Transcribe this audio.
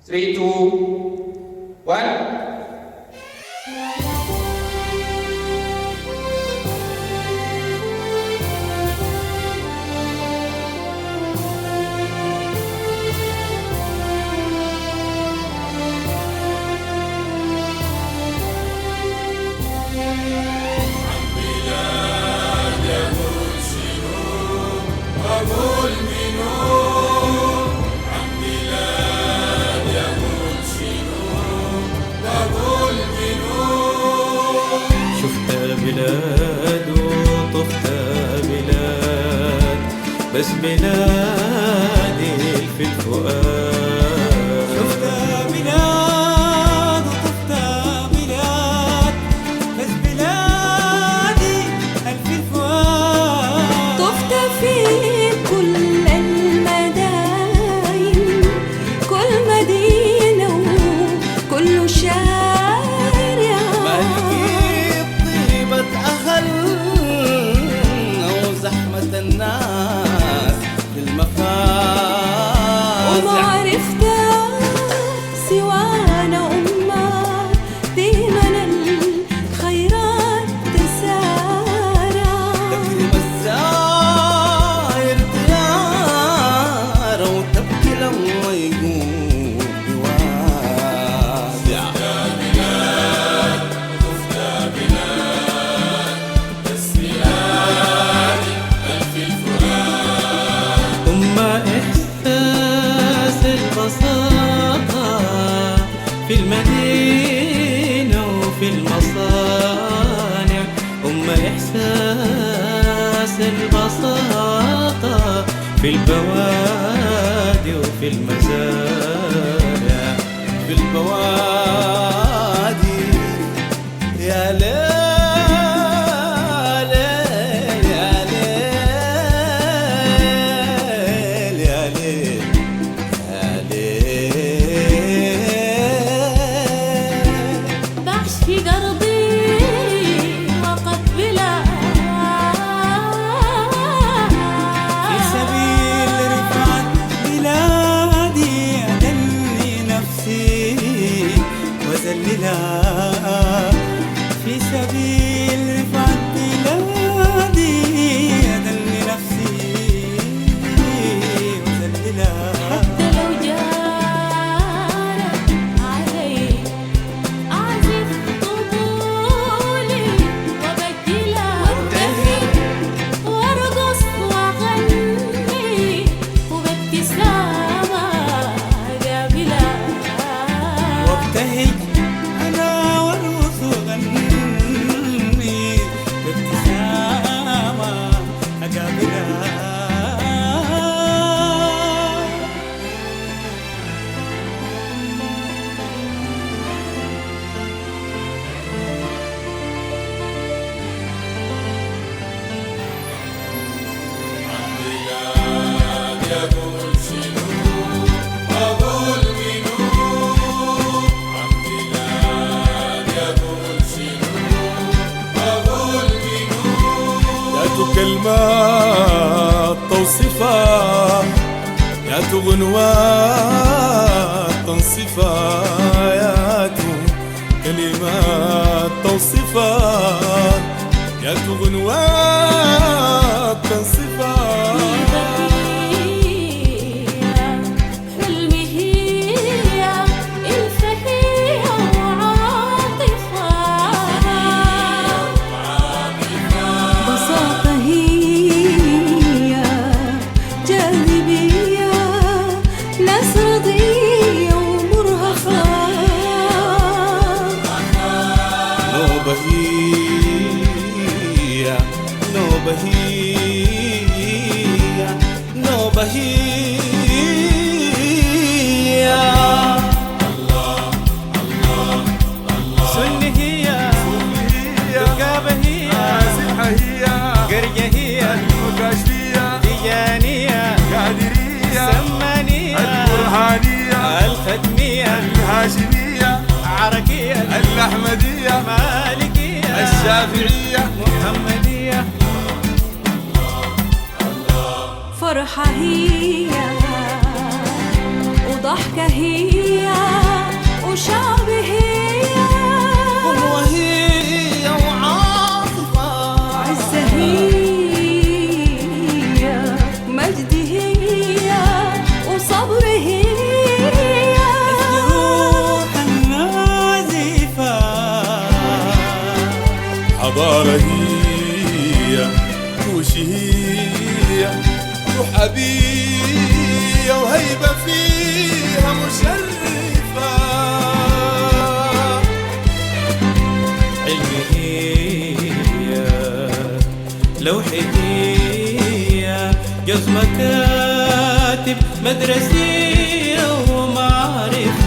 3, 2, 1. بلاد وطفت بلاد، بس بلادي في الفؤاد. شفت بلاد وطفت بلاد، بس بلادي في الفؤاد. طفت في كل المداين، كل مدينة وكل شارع، زحمة الناس في المفازع، وما عرفت سوانا أمة ديما الخيرات تسارع. تكرم الزاير ديارة وتبكي لما يقوم بوادع. في المدينة وفي المصانع، إحساس البساطة في البوادي وفي المزارع. في البوادي يا ليل يا ليل يا ليل يا ليل. بعش في قلبي وقد بلا، في سبيل رفعة بلادي أدني نفسي وذللها. في سبيل رفعة بلادي أدني نفسي وذللها. حتى لو جارت علي أعزف طبولي وبدلها، وارقص واغني وبابتسامة قابلها. وابتهج أنا وارقص وغني بابتسامة أقابلها. كلمات توصفها، يا غنوات تنصفها، يا كلمات توصفها، يا غنوات تنصفها. حلمي هي الفهية وعاطفة، بساطة هي جاذبية، ناس رضية ومرهفة. نوبة هي نوبة هي نوبة هي. سنة هي ركابة هي سبحة هي قرية هي المكاشفية ديانية قادرية سمانية البرهانية الختمية الهاشمية عركية الأحمدية مالكية الشافعية محمدية. فرحة هي ضحكة هي وشعب هي وهي وعاطفة عزة هي مجد هي وصبر هي روح النازفة حضارة هي وشهية وحبية وهيبة فيها مشرفة علمي هي لوحي هي جزمة كاتب مدرسية ومعرفة